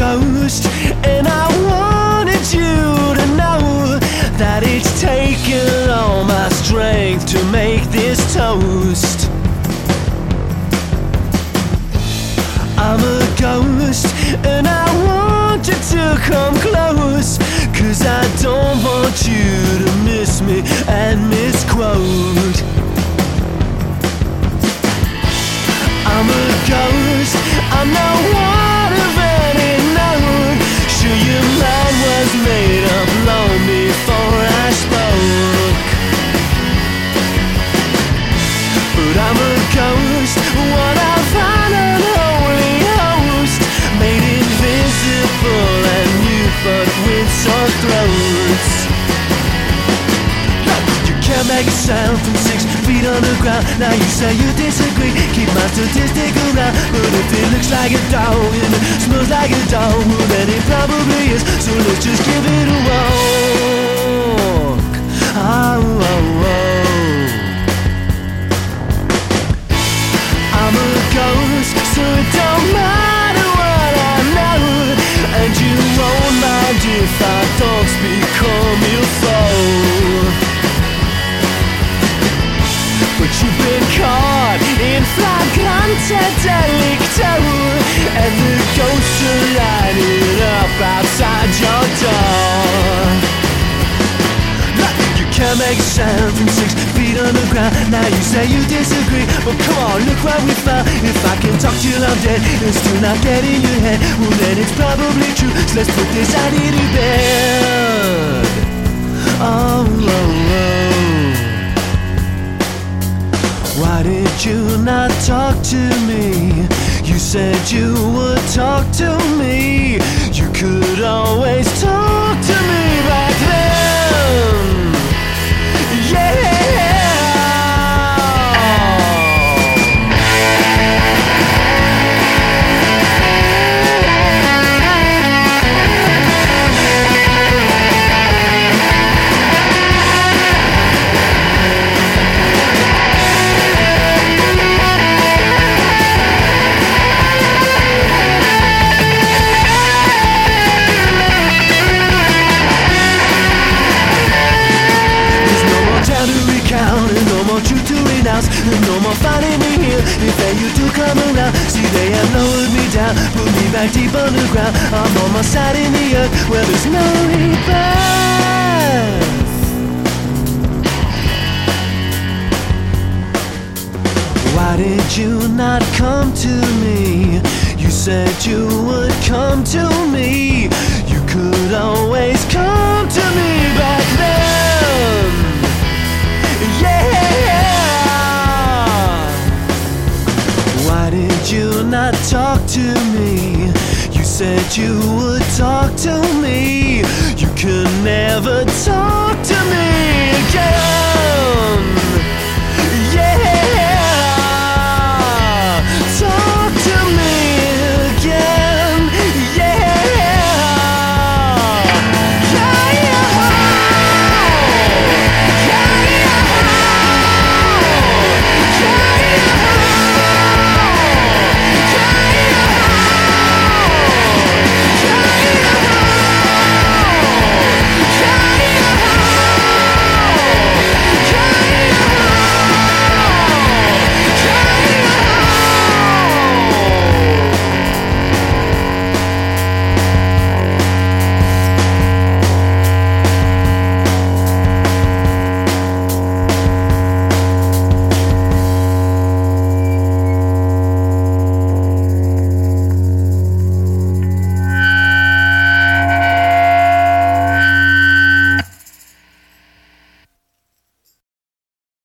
ghost, and I wanted you to know that it's taken all my strength to make this toast. I'm a ghost, and I want you to come close, 'cause I don't want you to miss me and misquote. I'm a ghost, I'm not one of any note. Sure, your mind was made up long before I spoke. But I'm a ghost, what I find unholy host, made invisible and mute but with sore throats. You can't make a sound from 6 feet underground. Now you say you disagree, keep my statistic around. But if it looks like a dog and it smells like a dog, well then it probably is. So let's just give it a walk. Oh, oh, oh. I'm a ghost, so it don't matter what I know, and you won't mind if our thoughts become your foe. But you've been caught in flagrante delicto, and the ghosts are lining up outside your door. You can't make a sound from 6 feet underground. Now you say you disagree, but come on, look what we found. If I can talk till I'm dead and still not get in your head, well then it's probably true. So let's put this idea to bed. Oh, oh, oh. Why did you not talk to me? You said you would talk to me. You could always talk to me back then. Yeah. No more finding me here, if then you do come around. See, they have lowered me down, put me back deep underground. I'm on my side in the earth, where there's no rebirth. Why did you not come to me? You said you would come to me. You could always come to me back then. Yeah. Why did you not talk to me? You said you would talk to me. You could never talk to me